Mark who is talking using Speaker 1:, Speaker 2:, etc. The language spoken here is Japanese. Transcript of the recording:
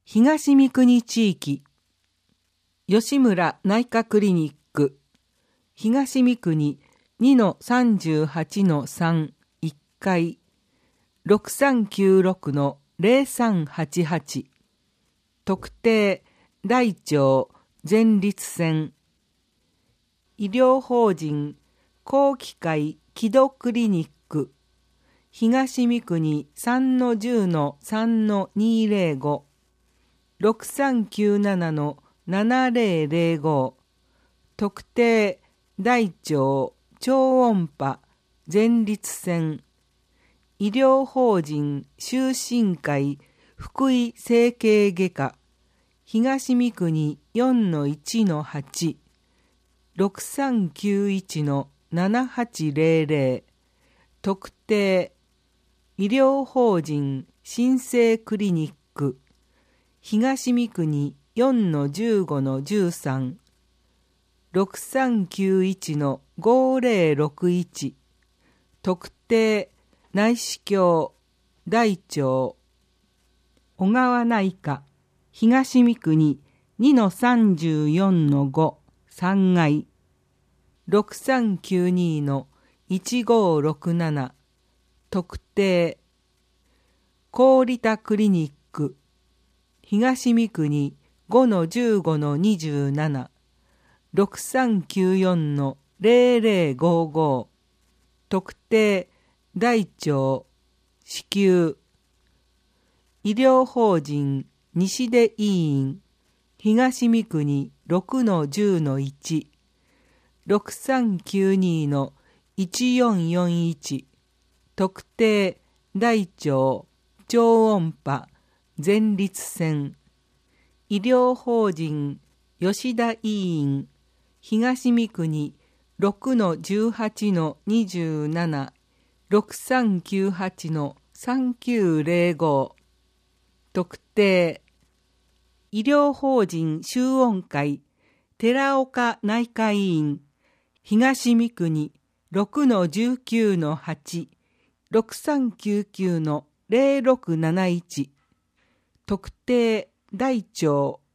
Speaker 1: 東三国地域吉村内科クリニック東三国 2-38-3 1階 6396-0388 特定大腸前立腺医療法人後期会木戸クリニック東三国 3-10-3-205 6397-7005 特定大腸超音波前立腺医療法人終身会福井整形外科東三国 4-1-8 6391-7800 特定医療法人新生クリニック東三国 4-15-13 6391-5061 特定内視鏡大腸小川内科東三国 2-34-5 3階 6392-1567 特定郡田クリニック東三国 5-15-27 6394-0055 特定大腸子宮医療法人西出医院東三国 6-10-1 6392-1441 特定大腸超音波前立腺医療法人吉田医院東三国 6-18-27 6398-3905 特定医療法人修音会寺岡内科医院東三国 6-19-8 6399-0671 特定大腸